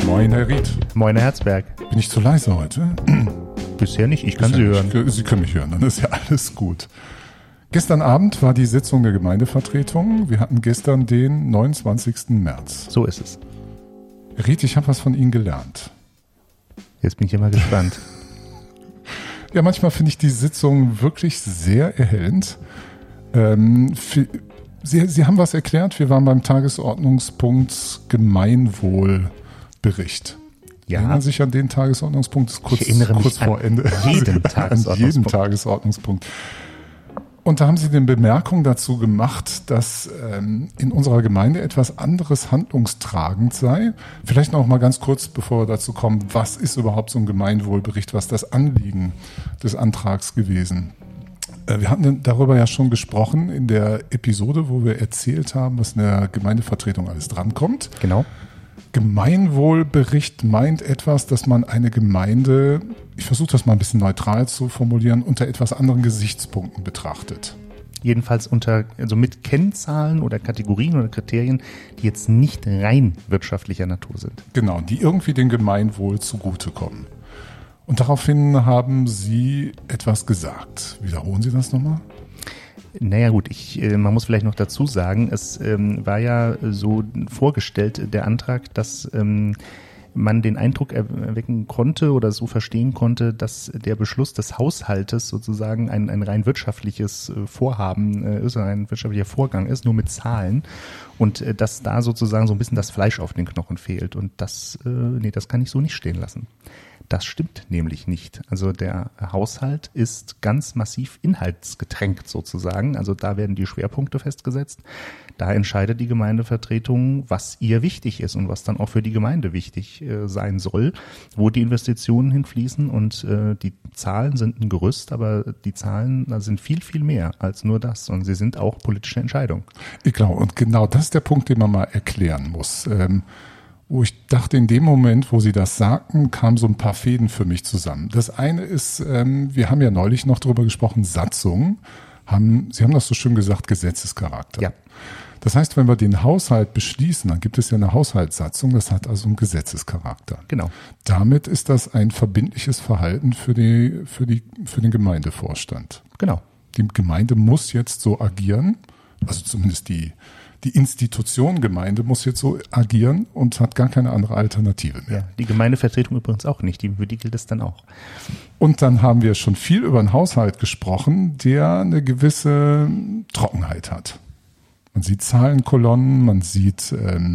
Moin, Herr Ried. Moin, Herr Herzberg. Bin ich zu leise heute? Bisher nicht, ich kann Sie hören. Sie können mich hören, dann ist ja alles gut. Gestern Abend war die Sitzung der Gemeindevertretung. Wir hatten gestern den 29. März. So ist es. Herr Ried, ich habe was von Ihnen gelernt. Jetzt bin ich immer gespannt. Ja, manchmal finde ich die Sitzung wirklich sehr erhellend. Sie haben was erklärt. Wir waren beim Tagesordnungspunkt Gemeinwohlbericht. Ja. Erinnern Sie sich an den Tagesordnungspunkt? Das ist Ich erinnere mich vor Ende. An jeden Tagesordnungspunkt. Und da haben Sie eine Bemerkung dazu gemacht, dass in unserer Gemeinde etwas anderes handlungstragend sei. Vielleicht noch mal ganz kurz, bevor wir dazu kommen, was ist überhaupt so ein Gemeinwohlbericht, was das Anliegen des Antrags gewesen? Wir hatten darüber ja schon gesprochen in der Episode, wo wir erzählt haben, was in der Gemeindevertretung alles drankommt. Genau. Gemeinwohlbericht meint etwas, dass man eine Gemeinde, ich versuche das mal ein bisschen neutral zu formulieren, unter etwas anderen Gesichtspunkten betrachtet. Jedenfalls also mit Kennzahlen oder Kategorien oder Kriterien, die jetzt nicht rein wirtschaftlicher Natur sind. Genau, die irgendwie dem Gemeinwohl zugutekommen. Und daraufhin haben Sie etwas gesagt. Wiederholen Sie das nochmal? Naja gut, man muss vielleicht noch dazu sagen, es war ja so vorgestellt, der Antrag, dass man den Eindruck erwecken konnte oder so verstehen konnte, dass der Beschluss des Haushaltes sozusagen ein rein wirtschaftliches Vorhaben ist, ein wirtschaftlicher Vorgang ist, nur mit Zahlen und dass da sozusagen so ein bisschen das Fleisch auf den Knochen fehlt und das kann ich so nicht stehen lassen. Das stimmt nämlich nicht. Also der Haushalt ist ganz massiv inhaltsgetränkt sozusagen. Also da werden die Schwerpunkte festgesetzt. Da entscheidet die Gemeindevertretung, was ihr wichtig ist und was dann auch für die Gemeinde wichtig sein soll, wo die Investitionen hinfließen. Und die Zahlen sind ein Gerüst, aber die Zahlen sind viel, viel mehr als nur das. Und sie sind auch politische Entscheidungen. Ich glaube, und genau das ist der Punkt, den man mal erklären muss. Wo ich dachte, in dem Moment, wo Sie das sagten, kamen so ein paar Fäden für mich zusammen. Das eine ist, wir haben ja neulich noch darüber gesprochen, Satzungen Sie haben das so schön gesagt, Gesetzescharakter. Ja. Das heißt, wenn wir den Haushalt beschließen, dann gibt es ja eine Haushaltssatzung, das hat also einen Gesetzescharakter. Genau. Damit ist das ein verbindliches Verhalten für den Gemeindevorstand. Genau. Die Gemeinde muss jetzt so agieren, also zumindest die Institution Gemeinde muss jetzt so agieren und hat gar keine andere Alternative mehr. Ja, die Gemeindevertretung übrigens auch nicht, für die gilt es dann auch. Und dann haben wir schon viel über einen Haushalt gesprochen, der eine gewisse Trockenheit hat. Man sieht Zahlenkolonnen, man sieht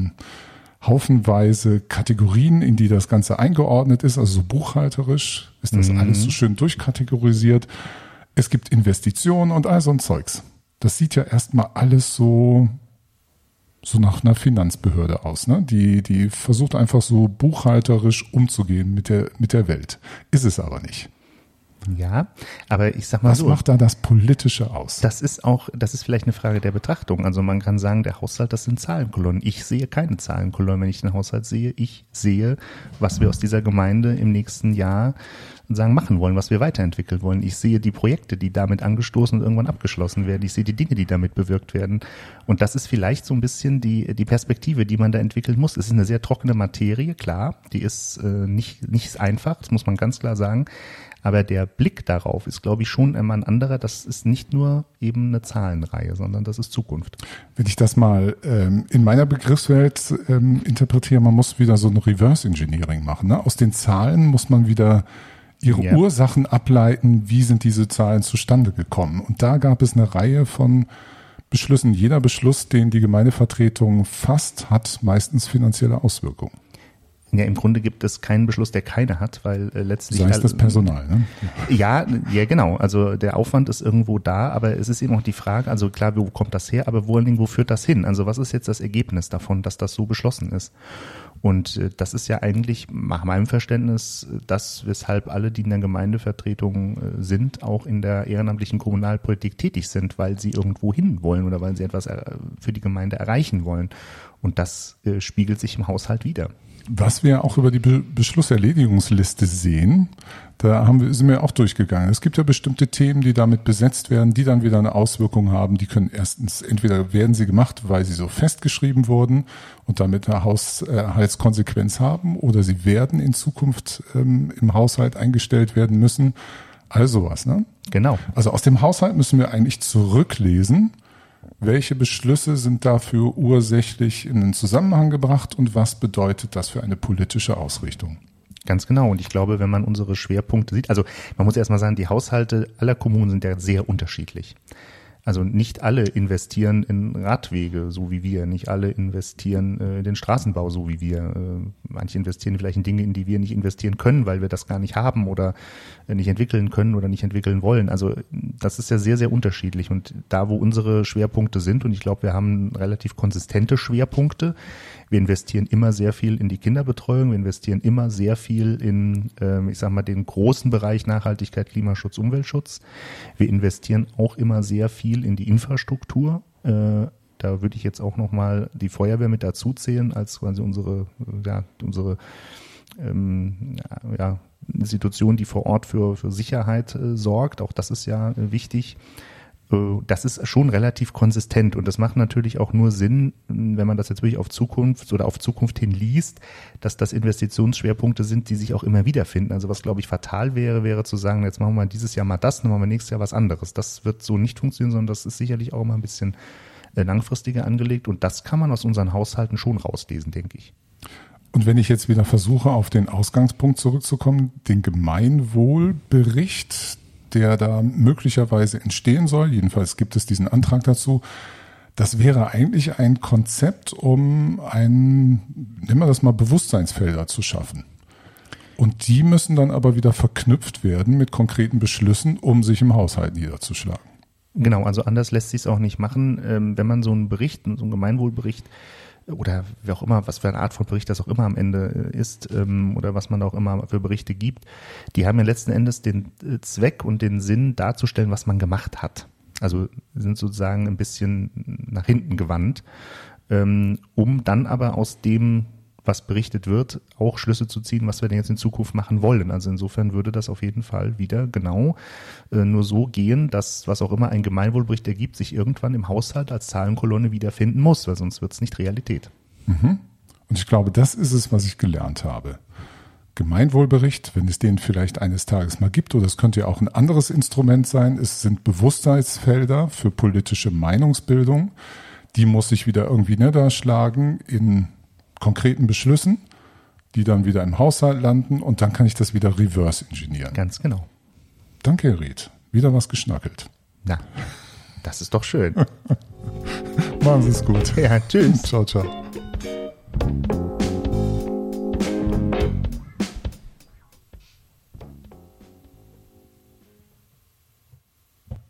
haufenweise Kategorien, in die das Ganze eingeordnet ist, also so buchhalterisch ist das alles so schön durchkategorisiert. Es gibt Investitionen und all so ein Zeugs. Das sieht ja erstmal alles so nach einer Finanzbehörde aus, ne? Die versucht einfach so buchhalterisch umzugehen mit der Welt. Ist es aber nicht. Ja, aber ich sag mal Was macht da das Politische aus? Das ist vielleicht eine Frage der Betrachtung. Also man kann sagen, der Haushalt, das sind Zahlenkolonnen. Ich sehe keine Zahlenkolonnen, wenn ich den Haushalt sehe. Ich sehe, was wir aus dieser Gemeinde im nächsten Jahr machen wollen, was wir weiterentwickeln wollen. Ich sehe die Projekte, die damit angestoßen und irgendwann abgeschlossen werden. Ich sehe die Dinge, die damit bewirkt werden. Und das ist vielleicht so ein bisschen die Perspektive, die man da entwickeln muss. Es ist eine sehr trockene Materie, klar. Die ist nicht einfach, das muss man ganz klar sagen. Aber der Blick darauf ist, glaube ich, schon immer ein anderer. Das ist nicht nur eben eine Zahlenreihe, sondern das ist Zukunft. Wenn ich das mal in meiner Begriffswelt interpretiere, man muss wieder so ein Reverse Engineering machen. Ne? Aus den Zahlen muss man wieder ihre Ursachen ableiten, wie sind diese Zahlen zustande gekommen. Und da gab es eine Reihe von Beschlüssen. Jeder Beschluss, den die Gemeindevertretung fasst, hat meistens finanzielle Auswirkungen. Ja, im Grunde gibt es keinen Beschluss, der keine hat, weil letztlich... Sei es das Personal, ne? Ja, genau. Also der Aufwand ist irgendwo da, aber es ist eben auch die Frage, also klar, wo kommt das her, aber vor allen Dingen, wo führt das hin? Also was ist jetzt das Ergebnis davon, dass das so beschlossen ist? Und das ist ja eigentlich nach meinem Verständnis das, weshalb alle, die in der Gemeindevertretung sind, auch in der ehrenamtlichen Kommunalpolitik tätig sind, weil sie irgendwo hin wollen oder weil sie etwas für die Gemeinde erreichen wollen. Und das spiegelt sich im Haushalt wider. Was wir auch über die Beschlusserledigungsliste sehen, sind wir auch durchgegangen. Es gibt ja bestimmte Themen, die damit besetzt werden, die dann wieder eine Auswirkung haben. Die können erstens, entweder werden sie gemacht, weil sie so festgeschrieben wurden und damit eine Haushaltskonsequenz haben, oder sie werden in Zukunft im Haushalt eingestellt werden müssen. All sowas, ne? Genau. Also aus dem Haushalt müssen wir eigentlich zurücklesen, welche Beschlüsse sind dafür ursächlich in den Zusammenhang gebracht und was bedeutet das für eine politische Ausrichtung? Ganz genau. Und ich glaube, wenn man unsere Schwerpunkte sieht, also man muss erstmal sagen, die Haushalte aller Kommunen sind ja sehr unterschiedlich. Also nicht alle investieren in Radwege, so wie wir. Nicht alle investieren in den Straßenbau, so wie wir. Manche investieren vielleicht in Dinge, in die wir nicht investieren können, weil wir das gar nicht haben oder nicht entwickeln können oder nicht entwickeln wollen. Also das ist ja sehr, sehr unterschiedlich. Und da, wo unsere Schwerpunkte sind, und ich glaube, wir haben relativ konsistente Schwerpunkte. Wir investieren immer sehr viel in die Kinderbetreuung. Wir investieren immer sehr viel in, den großen Bereich Nachhaltigkeit, Klimaschutz, Umweltschutz. Wir investieren auch immer sehr viel in die Infrastruktur. Da würde ich jetzt auch nochmal die Feuerwehr mit dazu zählen, als quasi unsere Institution, die vor Ort für Sicherheit sorgt. Auch das ist ja wichtig. Das ist schon relativ konsistent und das macht natürlich auch nur Sinn, wenn man das jetzt wirklich auf Zukunft hin liest, dass das Investitionsschwerpunkte sind, die sich auch immer wiederfinden. Also was, glaube ich, fatal wäre zu sagen, jetzt machen wir dieses Jahr mal das, dann machen wir nächstes Jahr was anderes. Das wird so nicht funktionieren, sondern das ist sicherlich auch immer ein bisschen langfristiger angelegt und das kann man aus unseren Haushalten schon rauslesen, denke ich. Und wenn ich jetzt wieder versuche, auf den Ausgangspunkt zurückzukommen, den Gemeinwohlbericht, der da möglicherweise entstehen soll, jedenfalls gibt es diesen Antrag dazu, das wäre eigentlich ein Konzept, um nennen wir das mal, Bewusstseinsfelder zu schaffen. Und die müssen dann aber wieder verknüpft werden mit konkreten Beschlüssen, um sich im Haushalt niederzuschlagen. Genau, also anders lässt sich es auch nicht machen, wenn man so einen Gemeinwohlbericht oder wie auch immer, was für eine Art von Bericht das auch immer am Ende ist oder was man auch immer für Berichte gibt, die haben ja letzten Endes den Zweck und den Sinn darzustellen, was man gemacht hat. Also sind sozusagen ein bisschen nach hinten gewandt, um dann aber aus dem, was berichtet wird, auch Schlüsse zu ziehen, was wir denn jetzt in Zukunft machen wollen. Also insofern würde das auf jeden Fall wieder genau nur so gehen, dass was auch immer ein Gemeinwohlbericht ergibt, sich irgendwann im Haushalt als Zahlenkolonne wiederfinden muss, weil sonst wird es nicht Realität. Mhm. Und ich glaube, das ist es, was ich gelernt habe. Gemeinwohlbericht, wenn es den vielleicht eines Tages mal gibt, oder es könnte ja auch ein anderes Instrument sein, es sind Bewusstseinsfelder für politische Meinungsbildung, die muss sich wieder irgendwie niederschlagen in konkreten Beschlüssen, die dann wieder im Haushalt landen und dann kann ich das wieder reverse engineeren. Ganz genau. Danke, Herr Ried. Wieder was geschnackelt. Na, das ist doch schön. Machen Sie es gut. Ja, tschüss. Ciao, ciao.